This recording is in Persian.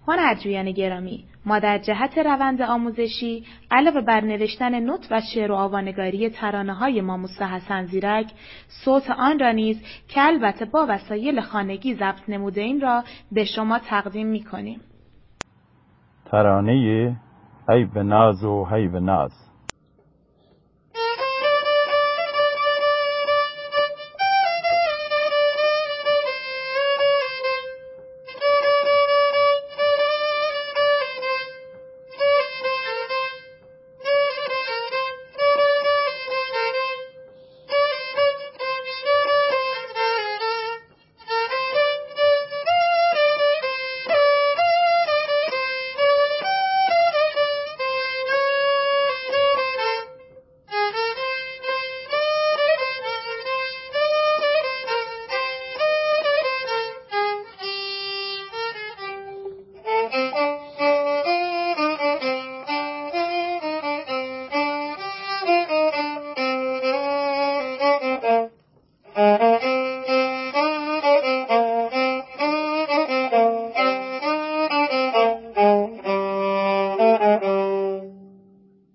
هنرجویان گرامی، ما در جهت روند آموزشی علاوه بر نوشتن نت و شعر و آوانگاری ترانه‌های ما موسی حسن زیرک، صوت آن را نیز که البته با وسایل خانگی ضبط نموده‌ایم را به شما تقدیم می‌کنیم. ترانه هی به ناز و هی به ناز.